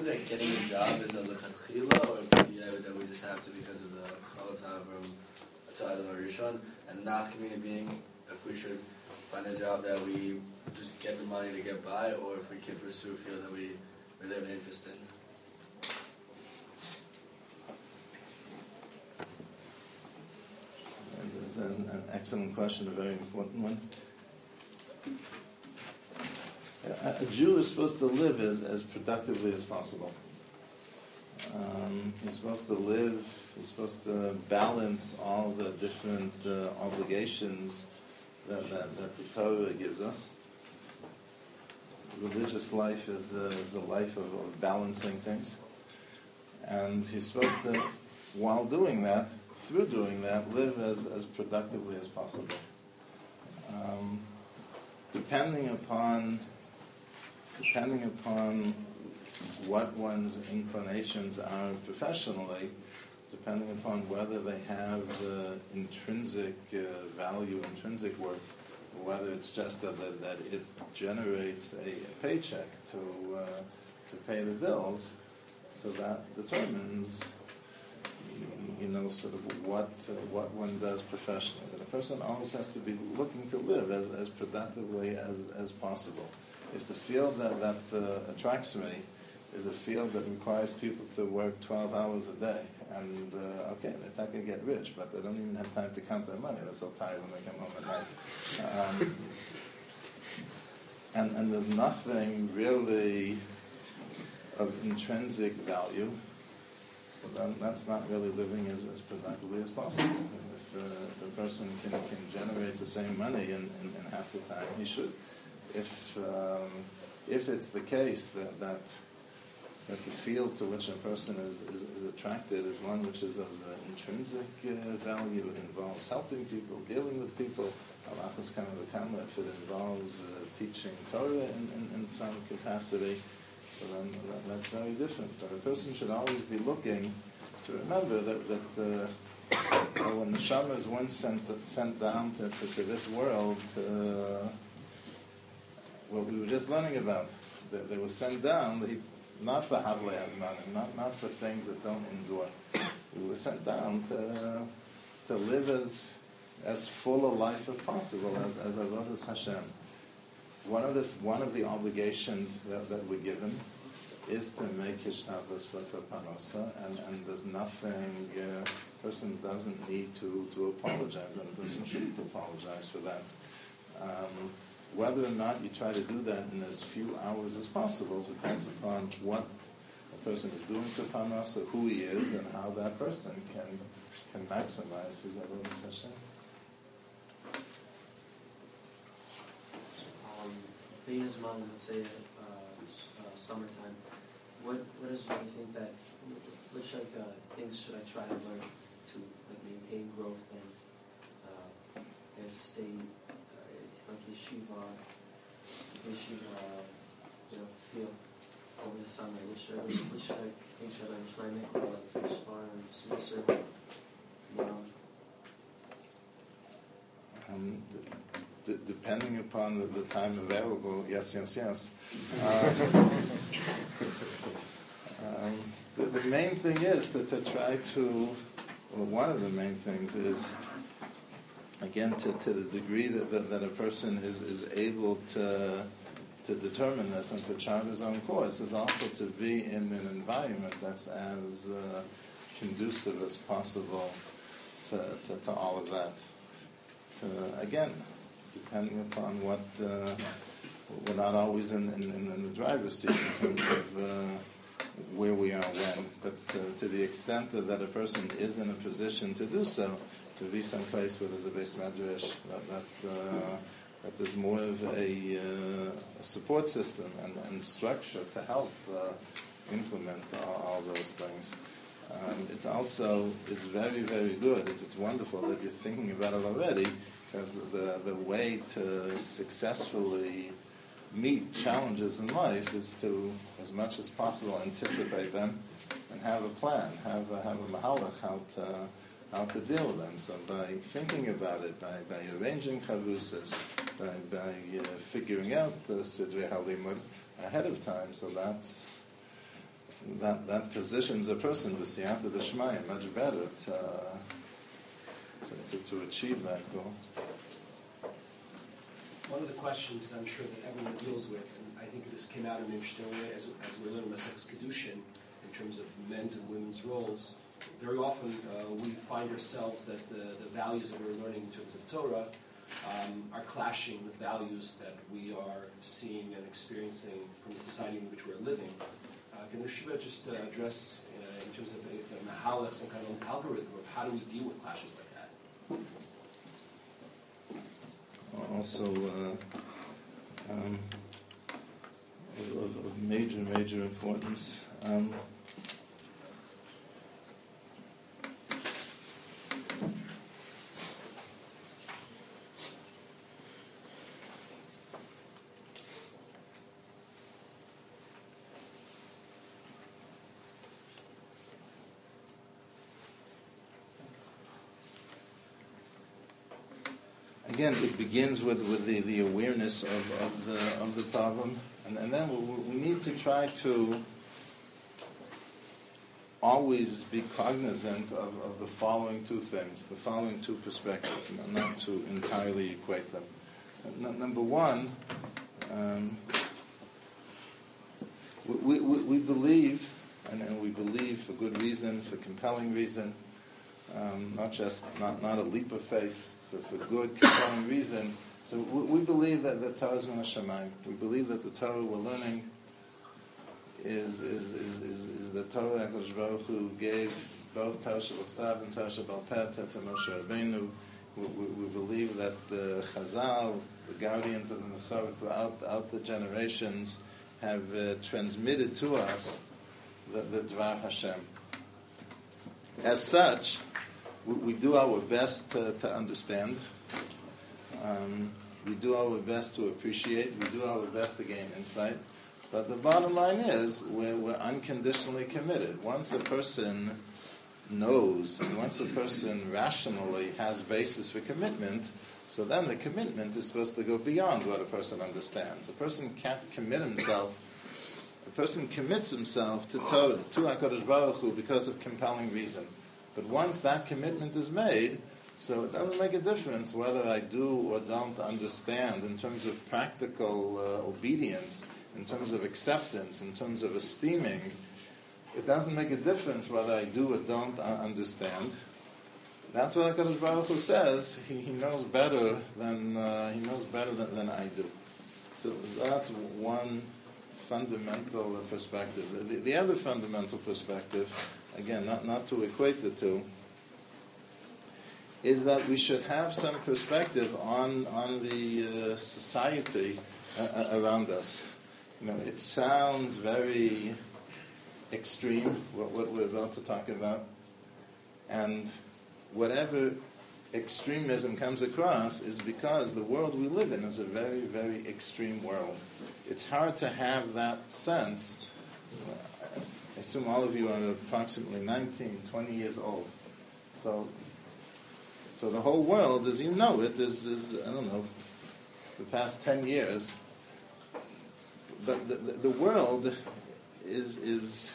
something that getting a job is a lechatchila, or that we just have to because of the chalatam to Adam Rishon, and the nafkamina being if we should find a job that we just get the money to get by, or if we can pursue a field that we really have an interest in. It's an excellent question, a very important one. A Jew is supposed to live as productively as possible. He's supposed to live, he's supposed to balance all the different obligations that the Torah gives us. Religious life is a life of balancing things. And he's supposed to, while doing that, through doing that, live as productively as possible. Depending upon what one's inclinations are professionally, depending upon whether they have intrinsic value, intrinsic worth, or whether it's just that it generates a paycheck to pay the bills, so that determines sort of what one does professionally. But a person always has to be looking to live as productively as possible. If the field that attracts me is a field that requires people to work 12 hours a day, and they're not going to get rich, but they don't even have time to count their money. They're so tired when they come home at night. And there's nothing really of intrinsic value, so then that's not really living as productively as possible. If a person can generate the same money in half the time, he should. If it's the case that the field to which a person is attracted is one which is of intrinsic value, involves helping people, dealing with people, if it involves teaching Torah in some capacity, so then that's very different. But a person should always be looking to remember that when the Shamas weren't sent down to this world, what we were just learning about, that they were sent down, not for Havle Hazmanim, not for things that don't endure. We were sent down to live as full a life as possible, as Avodas Hashem. One of the obligations that we're given is to make hishtadlus for parnasa, and there's nothing. A person doesn't need to apologize, and a person shouldn't apologize for that. Whether or not you try to do that in as few hours as possible depends upon what a person is doing for parnasa, who he is, and how that person can maximize his avodas Hashem. Being as long, let's say, summertime, what do you think that, which things should I try to learn to maintain growth and stay yeshiva, feel over the summer? Which should I think should I make more like Sparm, Depending upon the time available, yes. The main thing is to try to, well, one of the main things is, again, to the degree that a person is able to determine this and to chart his own course, is also to be in an environment that's as conducive as possible to all of that. Again, depending upon what we're not always in the driver's seat in terms of where we are when, but to the extent that a person is in a position to do so, to be someplace where there's a base medrash, that there's more of a support system and structure to help implement all those things. It's very, very good. It's wonderful that you're thinking about it already, because the way to successfully meet challenges in life is to, as much as possible, anticipate them and have a plan, have a mahalach, how to deal with them. So by thinking about it, by arranging chavusas, by figuring out the sidrei halimud ahead of time, so that positions a person v'siyata d'shmaya much better to achieve that goal. One of the questions I'm sure that everyone deals with, and I think this came out in an interesting way as we're learning Maseches Kedushin in terms of men's and women's roles. Very often we find ourselves that the values that we're learning in terms of Torah are clashing with values that we are seeing and experiencing from the society in which we're living. Can the Shiva just address in terms of the Mahalach, some kind of algorithm of how do we deal with clashes like that? Also, of major importance. Again, it begins with the awareness of the problem, and then we need to try to always be cognizant of the following two things, the following two perspectives, and not to entirely equate them. Number one, we believe, and we believe for good reason, for compelling reason, not a leap of faith. For good, compelling reason. So we believe that the Torah is min hashamayim. We believe that the Torah we're learning is the Torah HaKadosh Baruch Hu gave both Torah Shebachsav and Torah Shebal Peh to Moshe Rabbeinu. We believe that the Chazal, the guardians of the Masorah throughout the generations, have transmitted to us the Dvar Hashem. As such, we do our best to understand. We do our best to appreciate. We do our best to gain insight. But the bottom line is we're unconditionally committed. Once a person knows, once a person rationally has basis for commitment, so then the commitment is supposed to go beyond what a person understands. A person can't commit himself. A person commits himself to Torah, to HaKadosh Baruch Hu, because of compelling reason. But once that commitment is made, so it doesn't make a difference whether I do or don't understand in terms of practical obedience, in terms of acceptance, in terms of esteeming. It doesn't make a difference whether I do or don't understand. That's what HaKadosh Baruch Hu says. He knows better than I do. So that's one fundamental perspective. The other fundamental perspective, again, not to equate the two, is that we should have some perspective on the society around us. You know, it sounds very extreme, what we're about to talk about, and whatever extremism comes across is because the world we live in is a very, very extreme world. It's hard to have that sense. I assume all of you are approximately 19, 20 years old. So the whole world, as you know it, is I don't know, the past 10 years. But the world is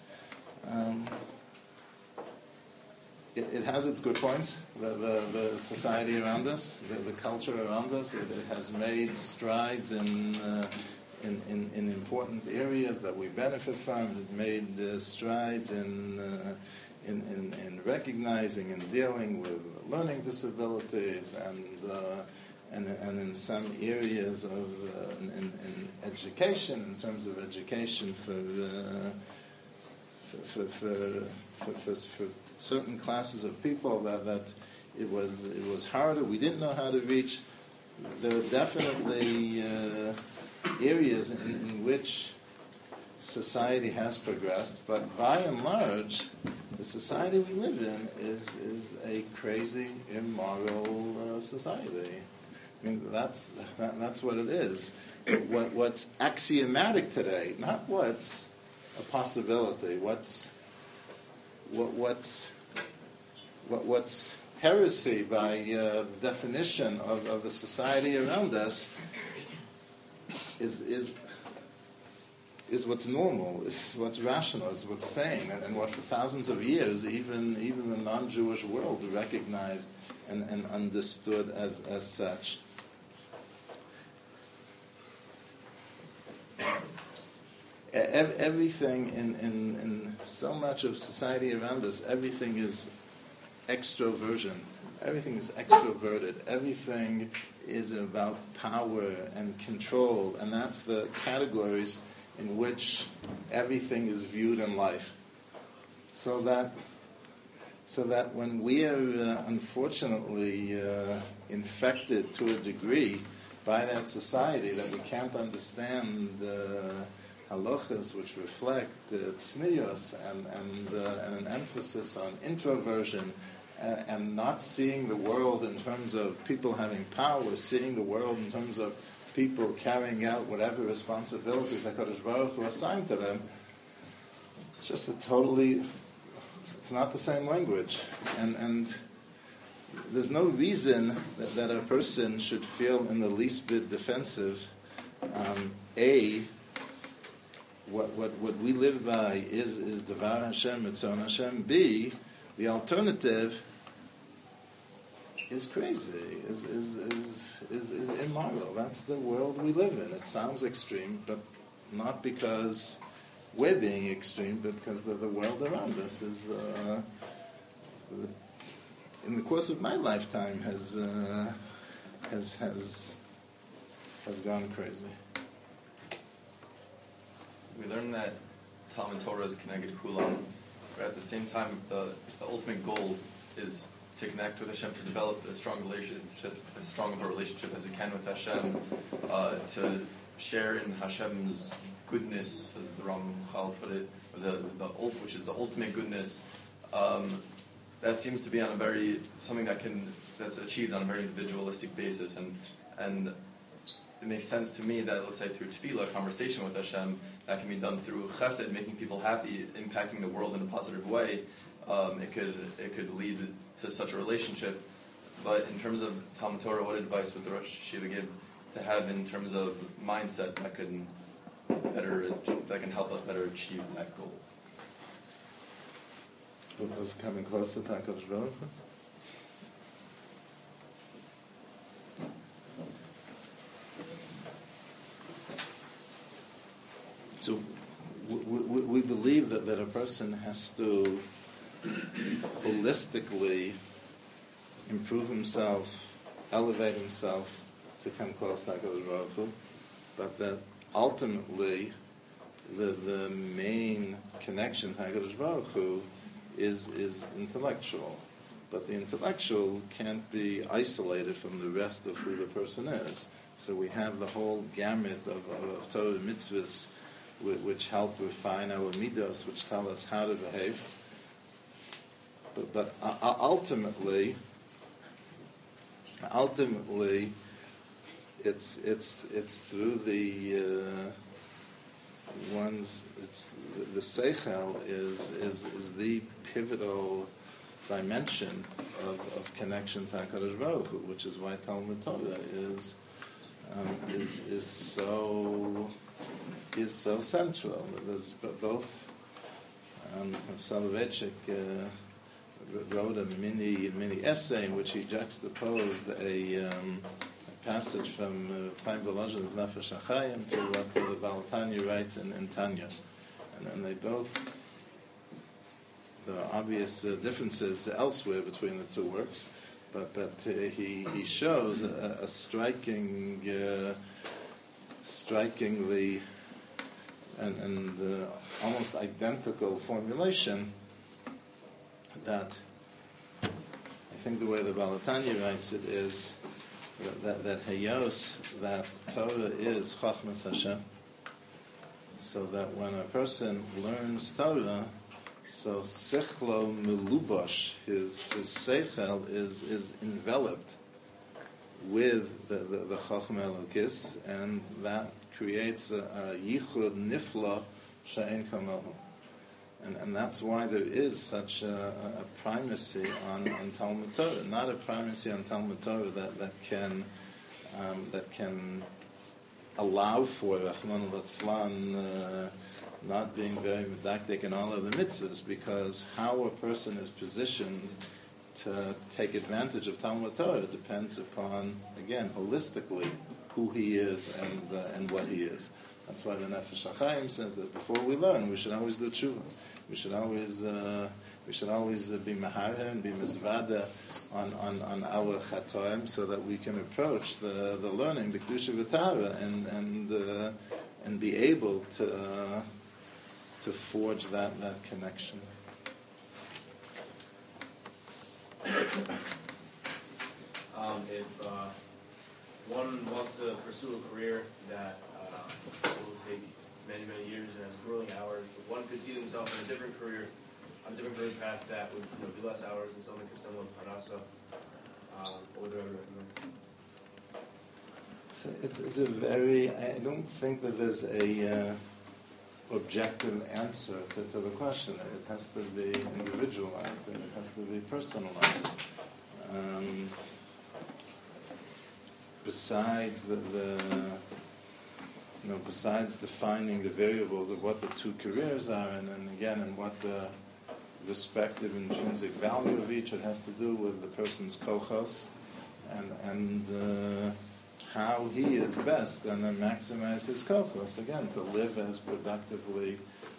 it has its good points. The society around us, the culture around us, it has made strides in important areas that we benefit from. It made strides in recognizing and dealing with learning disabilities and in some areas of in education, in terms of education for certain classes of people that it was harder. We didn't know how to reach. There are definitely areas in which society has progressed, but by and large, the society we live in is a crazy, immoral society. I mean, that's what it is. What's axiomatic today, not what's a possibility. What's heresy by definition of the society around us is is what's normal, is what's rational, is what's sane, and what for thousands of years even the non-Jewish world recognized and understood as such. Everything in so much of society around us, everything is extroversion. Everything is extroverted. Everything is about power and control, and that's the categories in which everything is viewed in life. So that when we are unfortunately infected to a degree by that society that we can't understand halachas which reflect tznius and an emphasis on introversion and not seeing the world in terms of people having power, seeing the world in terms of people carrying out whatever responsibilities HaKadosh Baruch Hu assigned to them, it's just it's not the same language. And there's no reason that a person should feel in the least bit defensive. What we live by is Devar Hashem, Mitzvah Hashem. B, the alternative is crazy, is immoral. That's the world we live in. It sounds extreme, but not because we're being extreme, but because the world around us is, in the course of my lifetime, has gone crazy. We learn that Talmud Torah is connected to Kulam, but at the same time, the ultimate goal is to connect with Hashem, to develop a strong relationship, as strong of a relationship as we can with Hashem, to share in Hashem's goodness, as the Ramchal put it, which is the ultimate goodness. That seems to be on something that's achieved on a very individualistic basis, and it makes sense to me that, let's say, through tefillah, conversation with Hashem, that can be done through chesed, making people happy, impacting the world in a positive way. It could lead to such a relationship. But in terms of Talmud Torah, what advice would the Rosh Yeshiva give to have in terms of mindset that can help us better achieve that goal? Of coming closer to HaKadosh Baruch Hu? So we believe that a person has to holistically improve himself, elevate himself to come close to HaKadosh Baruch Hu, but that ultimately the main connection to HaKadosh Baruch Hu is intellectual. But the intellectual can't be isolated from the rest of who the person is. So we have the whole gamut of Torah mitzvahs which help refine our midos, which tell us how to behave. But ultimately, it's through the ones. It's the seichel is the pivotal dimension of connection to HaKadosh Baruch Hu, which is why Talmud Torah is so central. There's both. Soloveitchik wrote a mini essay in which he juxtaposed a passage from Chaim Volozhin's Nefesh HaChaim to what the Baal Tanya writes in Tanya, and they both. There are obvious differences elsewhere between the two works, but he shows a strikingly and almost identical formulation that I think the way the Baal Tanya writes it is that Hayos, that Torah is Chachmas Hashem, so that when a person learns Torah, so Sechlo Melubosh, his Seichel is enveloped with the Chachma Elokis, and that creates a Yichud Nifla She'en Kamohu. And that's why there is such a primacy on Talmud Torah, not a primacy on Talmud Torah that can allow for Rahman al not being very medactic in all of the mitzvahs, because how a person is positioned to take advantage of Talmud Torah depends upon, again, holistically, who he is and what he is. That's why the Nefesh HaChaim says that before we learn, we should always do tshuva. We should always be mahareh and be mizvada on our chatoim, so that we can approach the learning, the kedusha v'tara, and be able to forge that connection. If one wants to pursue a career that will take many, many years and has grueling hours, if one could see themselves in a different career, on a different career path that would be less hours and something could similar to Parnasa, what would I recommend? So it's a very, I don't think that there's a objective answer to the question. It has to be individualized, and it has to be personalized. Besides besides defining the variables of what the two careers are, and what the respective intrinsic value of each, it has to do with the person's kochos and how he is best, and then maximize his kochos, again, to live as productively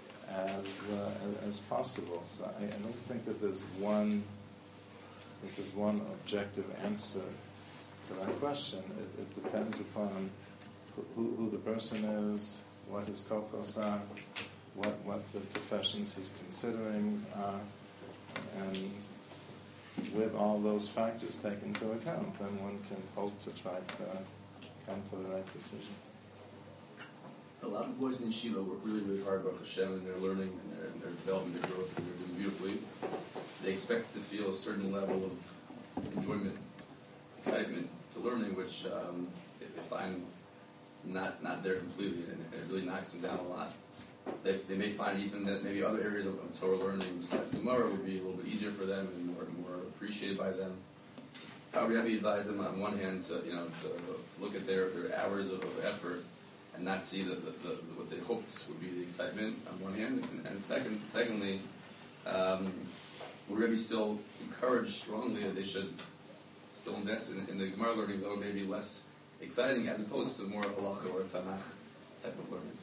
as possible. So I don't think that there's one objective answer to that question. It depends upon who the person is, what his kochos are, what the professions he's considering are, and with all those factors taken into account, then one can hope to try to come to the right decision. A lot of boys in yeshiva work really, really hard, Baruch Hashem, and they're learning, and they're developing their growth, and they're doing beautifully. They expect to feel a certain level of enjoyment, excitement to learning, which if I'm not there completely, and it really knocks them down a lot. They may find even that maybe other areas of Torah learning besides Gemara would be a little bit easier for them and more appreciated by them. However, you have to advise them on one hand to look at their hours of effort and not see what they hoped would be the excitement on one hand, and secondly, would Rebbe still encourage strongly that they should still invest in the Gemara learning, though maybe less exciting, as opposed to more halacha or Tanakh type of learning.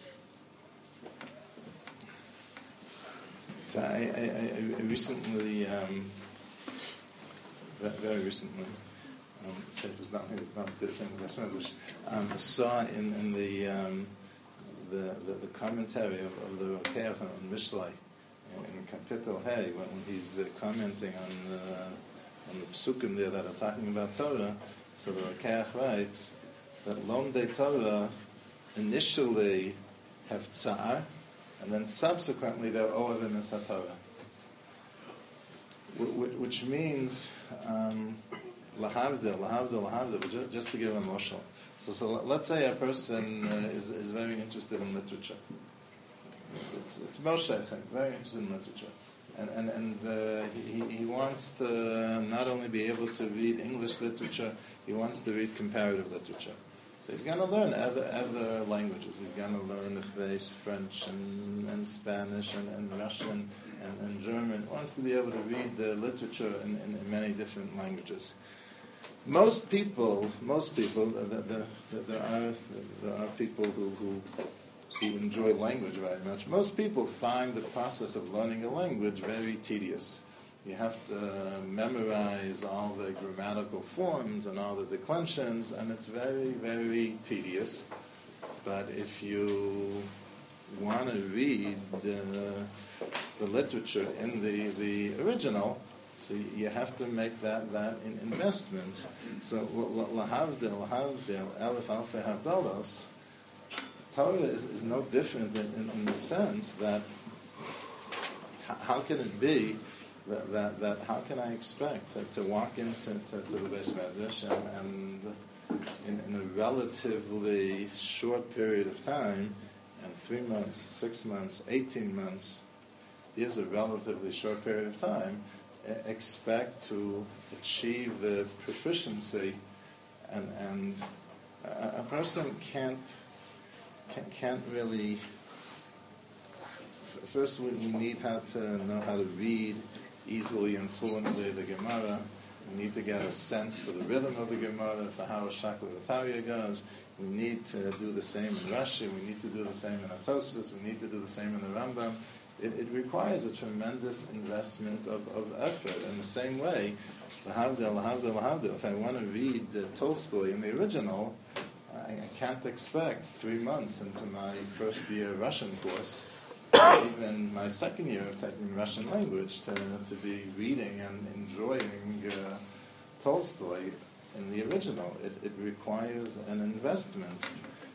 So I recently, very recently, Sefer's not here, downstairs in the West saw in the commentary of the Rokeach on Mishlei in Kapitel Hey, when he's commenting on the psukim there that are talking about Torah. So the Rokeach writes that Lomdei Torah initially have tsar, and then subsequently they're Ohavim es HaTorah, which means lahavdil, but just to give a moshel. So let's say a person is very interested in literature. It's Moshe, very interested in literature. And he wants to not only be able to read English literature, he wants to read comparative literature. So he's going to learn other languages. He's going to learn French and Spanish and Russian and German. He wants to be able to read the literature in many different languages. Most people, there are people who enjoy language very much. Most people find the process of learning a language very tedious. You have to memorize all the grammatical forms and all the declensions, and it's very, very tedious. But if you want to read the literature in the original, so you have to make that investment. So lahavdil, elef alfei havdalos, Torah is no different in the sense that how can it be that how can I expect to walk into the Beis Medrash and in a relatively short period of time, and 3 months, 6 months, 18 months is a relatively short period of time, expect to achieve the proficiency, and a person can't can't really. First, we need to know how to read easily and fluently the Gemara. We need to get a sense for the rhythm of the Gemara, for how a Shakla V'Tarya goes. We need to do the same in Rashi. We need to do the same in Atosfos. We need to do the same in the Rambam. It requires a tremendous investment of effort. In the same way, Lahavdil, if I want to read Tolstoy in the original, I can't expect 3 months into my first year Russian course, or even my second year of taking Russian language, to be reading and enjoying Tolstoy in the original. It requires an investment.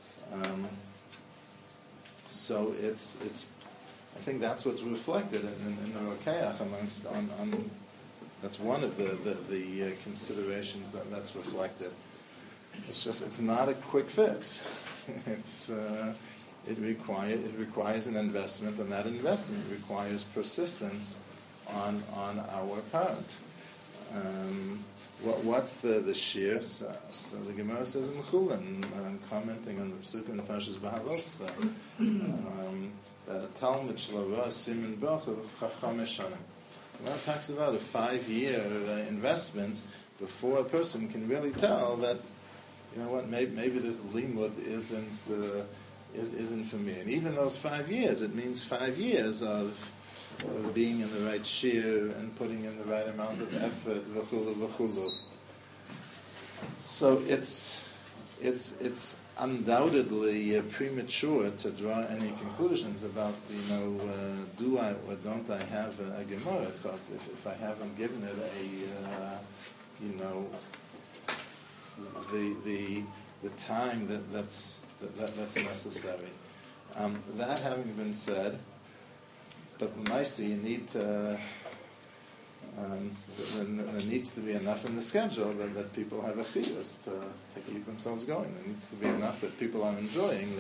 So it's. I think that's what's reflected in the Rokeach amongst on. That's one of the considerations that's reflected. It's not a quick fix. It requires an investment, and that investment requires persistence on our part. What's the shir? So the Gemara says in Chulin, commenting on the Psukim in Parshas B'Havoscha, that a Talmud shelo simin bracha v'chacham eshanim. The Gemara talks about a 5-year investment before a person can really tell that, you know what, maybe this limud isn't for me. And even those 5 years, it means 5 years of being in the right shir and putting in the right amount of effort, v'chulu v'chulu. So it's undoubtedly premature to draw any conclusions about, do I or don't I have a Gemara? If I haven't given it the time that's necessary. That having been said, but the Maisi, you need to. There needs to be enough in the schedule that people have a chiyus to keep themselves going. There needs to be enough that people are enjoying,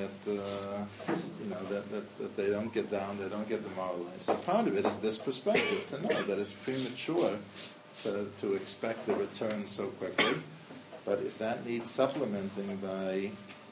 that they don't get down, they don't get demoralized. So part of it is this perspective, to know that it's premature to expect the return so quickly. But if that needs supplementing by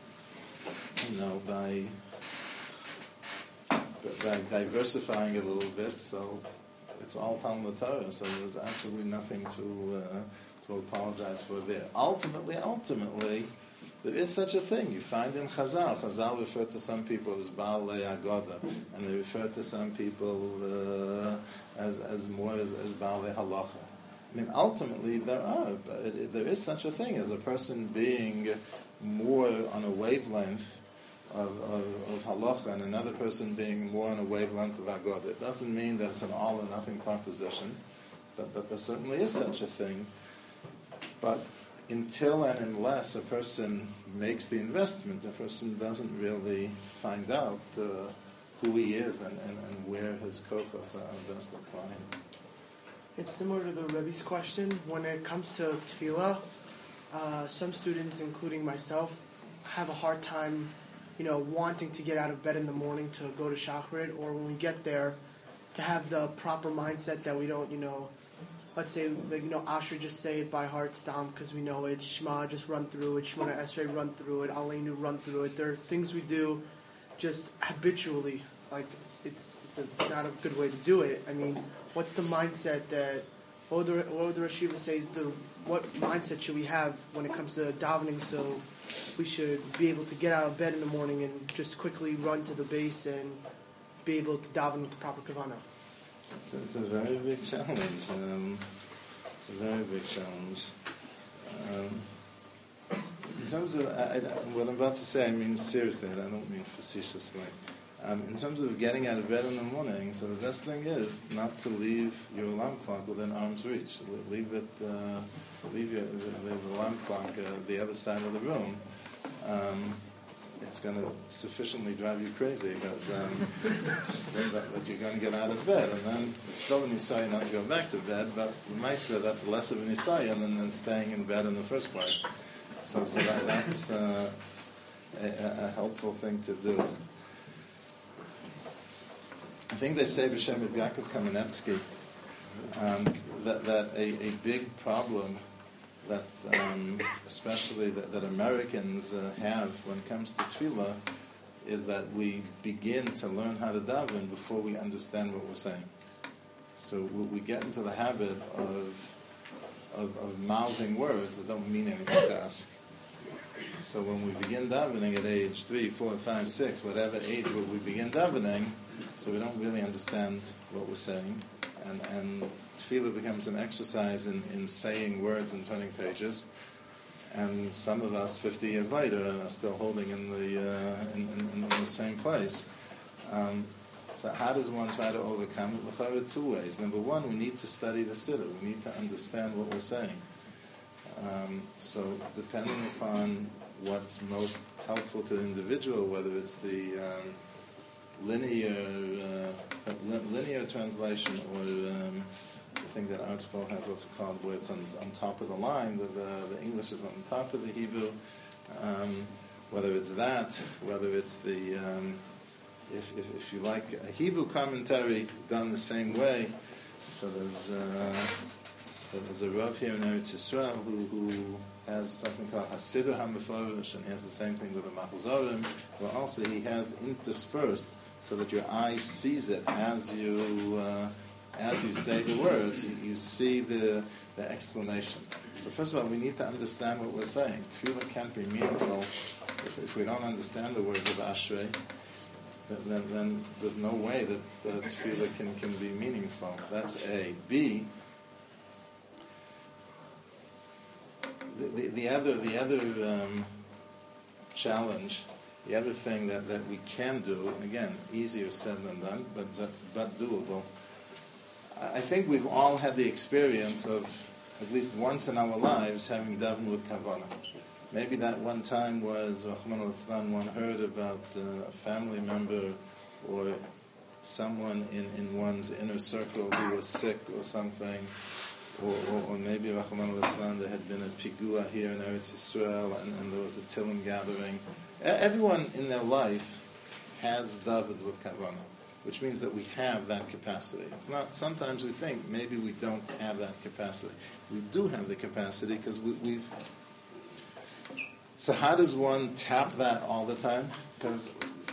diversifying it a little bit, so it's all Talmud Torah, so there's absolutely nothing to apologize for there. Ultimately, there is such a thing. You find in Chazal. Chazal refer to some people as Baalei Agoda, and they refer to some people as Baalei Halacha. I mean, ultimately, there is such a thing as a person being more on a wavelength of halacha and another person being more on a wavelength of agoda. It doesn't mean that it's an all or nothing proposition, but there certainly is such a thing. But until and unless a person makes the investment, a person doesn't really find out who he is and where his kochos are best applied. It's similar to the Rebbe's question. When it comes to tefillah, some students, including myself, have a hard time wanting to get out of bed in the morning to go to Shachrit, or when we get there, to have the proper mindset that we don't, let's say, Asher, just say it by heart, Stam, because we know it, Shema, just run through it, Shemona Esrei, run through it, Aleinu, run through it. There are things we do just habitually, like it's not a good way to do it. I mean, what's the mindset that, what would the Rashiva says, what mindset should we have when it comes to davening, so we should be able to get out of bed in the morning and just quickly run to the base and be able to daven with the proper kavanah? It's a very big challenge. It's a very big challenge. In terms of what I'm about to say, I mean seriously, I don't mean facetiously. In terms of getting out of bed in the morning, so the best thing is not to leave your alarm clock within arm's reach. Leave the alarm clock the other side of the room. It's going to sufficiently drive you crazy that you're going to get out of bed, and then it's still an isaya not to go back to bed, but Maisa, that's less of an isaya than staying in bed in the first place. So that's a helpful thing to do. I think they say b'Shem Reb Yaakov Kamenetsky that a big problem that especially that Americans have when it comes to tefillah is that we begin to learn how to daven before we understand what we're saying. So we get into the habit of mouthing words that don't mean anything to us. So when we begin davening at age 3, 4, 5, 6, whatever age we begin davening, so we don't really understand what we're saying, and tefillah becomes an exercise in saying words and turning pages. And some of us, 50 years later, are still holding in the same place. So how does one try to overcome it? There are two ways. Number one, we need to study the siddur. We need to understand what we're saying. So depending upon what's most helpful to the individual, whether it's the linear translation or the thing that ArtScroll has, what's it called, where it's on top of the line, the English is on top of the Hebrew, whether it's that, whether it's the, if you like, a Hebrew commentary done the same way. So there's a Rav here in Eretz Yisrael who has something called Hasidur HaMeforish, and he has the same thing with the Machzorim, where also he has interspersed so that your eye sees it as you say the words, you see the explanation. So first of all, we need to understand what we're saying. Tefillah can't be meaningful if we don't understand the words of Ashrei. Then there's no way that tefillah can be meaningful. That's A. B. The other challenge, the other thing that we can do, again, easier said than done, but doable. I think we've all had the experience of, at least once in our lives, having daven with kavanah. Maybe that one time was, Rahman al-Islam, one heard about a family member or someone in one's inner circle who was sick or something, or maybe, Rahman al-Islam, there had been a pigua here in Eretz Yisrael and there was a Tilim gathering. Everyone in their life has daven with kavanah, which means that we have that capacity. It's not, sometimes we think maybe we don't have that capacity. We do have the capacity because we've... So how does one tap that all the time? Because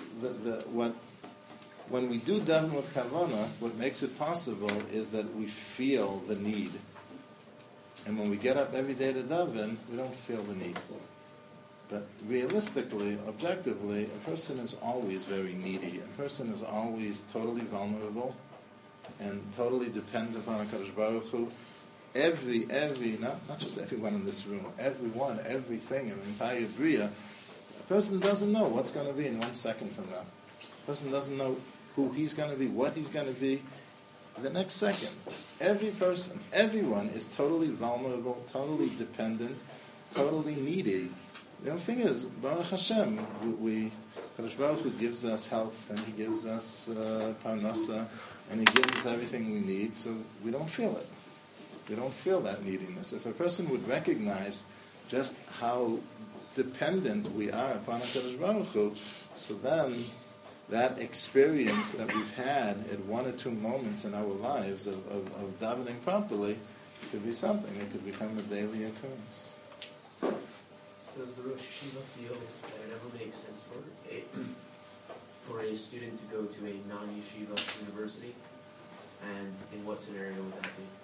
when we do daven with kavanah, what makes it possible is that we feel the need. And when we get up every day to daven, we don't feel the need. But realistically, objectively, a person is always very needy. A person is always totally vulnerable and totally dependent upon HaKadosh Baruch Hu. Every not just everyone in this room, everyone, everything in the entire Bria, a person doesn't know what's going to be in 1 second from now. A person doesn't know who he's going to be, what he's going to be the next second. Every person, everyone is totally vulnerable, totally dependent, totally needy. The other thing is, Baruch Hashem, HaKadosh Baruch Hu gives us health, and He gives us parnasa, and He gives us everything we need, so we don't feel it. We don't feel that neediness. If a person would recognize just how dependent we are upon HaKadosh Baruch Hu, so then that experience that we've had at 1 or 2 moments in our lives of davening properly could be something that could become a daily occurrence. Does the Rosh Yeshiva feel that it ever makes sense for a student to go to a non-yeshiva university? And in what scenario would that be?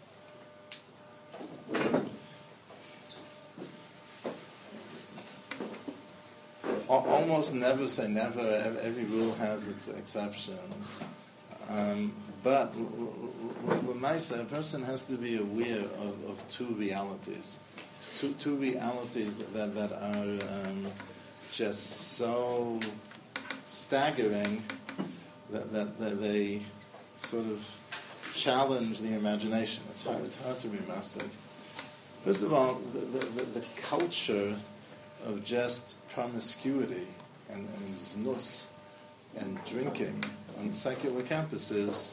Almost never say never. Every rule has its exceptions. But a person has to be aware of 2 realities. Two realities that are just so staggering that they sort of challenge the imagination. It's hard to be mastered. First of all, the culture of just promiscuity and znus and drinking on secular campuses,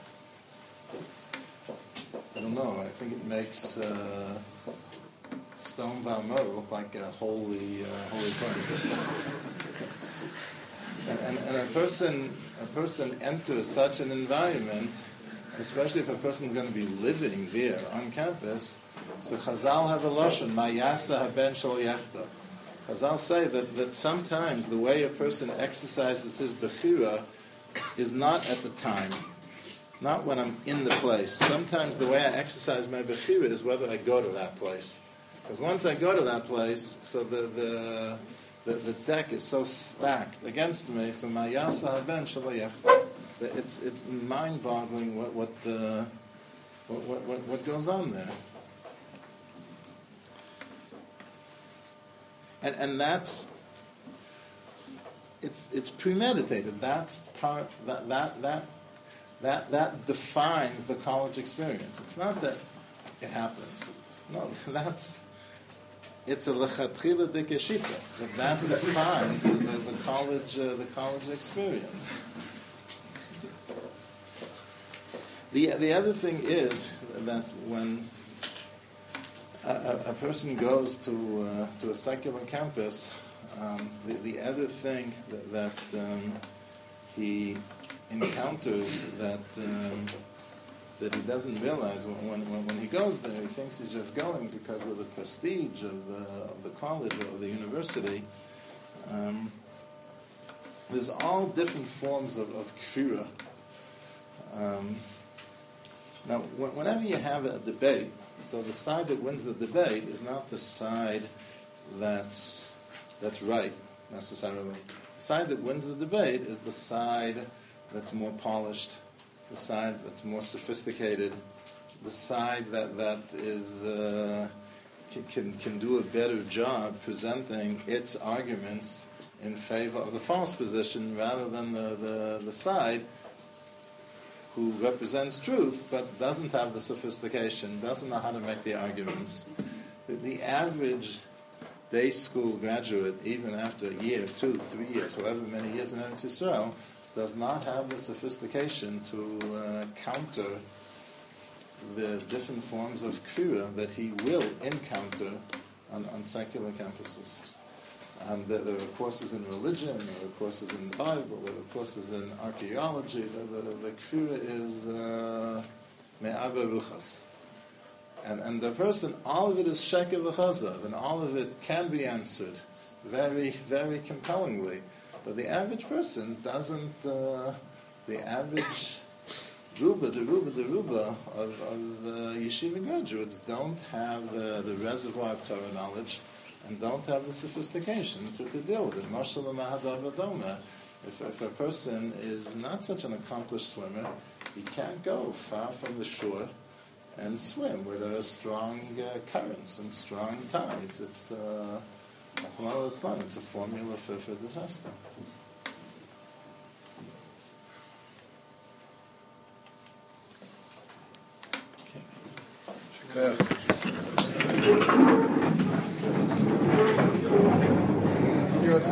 I don't know, I think it makes Stone Valmore look like a holy place. And a person enters such an environment, especially if a person is going to be living there on campus. So Chazal have a lashon, Mayasa haben shel yachta. Chazal say that sometimes the way a person exercises his bechira is not at the time, not when I'm in the place. Sometimes the way I exercise my bechira is whether I go to that place. Because once I go to that place, so the deck is so stacked against me, so my yasa haben shalayach, it's mind-boggling what goes on there. And that's it's premeditated. That's part that defines the college experience. It's not that it happens. No, it's a lechatchila dekeshita. That defines the college experience. The other thing is that when a person goes to a secular campus, the other thing that he encounters that he doesn't realize when he goes there, he thinks he's just going because of the prestige of the college or the university. There's all different forms of kfira. Now, whenever you have a debate, so the side that wins the debate is not the side that's right, necessarily. The side that wins the debate is the side that's more polished, the side that's more sophisticated, the side that is can do a better job presenting its arguments in favor of the false position rather than the side who represents truth but doesn't have the sophistication, doesn't know how to make the arguments. The average day school graduate, even after a year, 2, 3 years, however many years in Eretz Yisrael, does not have the sophistication to counter the different forms of kfira that he will encounter on secular campuses. There are courses in religion, there are courses in the Bible, there are courses in archaeology. The kfira is me'aber ruchas. And the person, all of it is sheker v'chazav, and all of it can be answered very, very compellingly. But the average person doesn't, the average ruba of yeshiva graduates don't have the reservoir of Torah knowledge and don't have the sophistication to deal with it. If a person is not such an accomplished swimmer, he can't go far from the shore and swim where there are strong currents and strong tides. It's a formula for disaster. Okay.